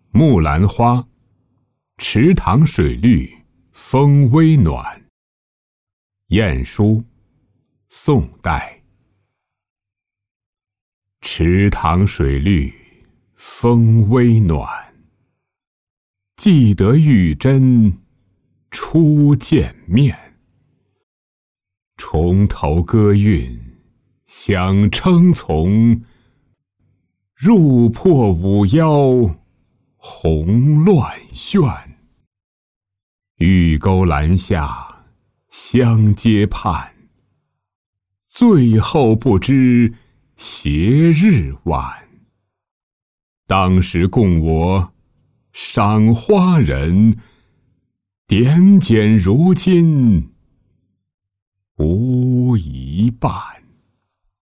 木兰花，池塘水绿风微暖。晏殊，宋代。池塘水绿风微暖，记得玉珍初见面。重头歌韵响称从，入破五腰红乱炫。玉钩栏下相接盼，最后不知斜日晚。当时共我赏花人，点检如今无一半。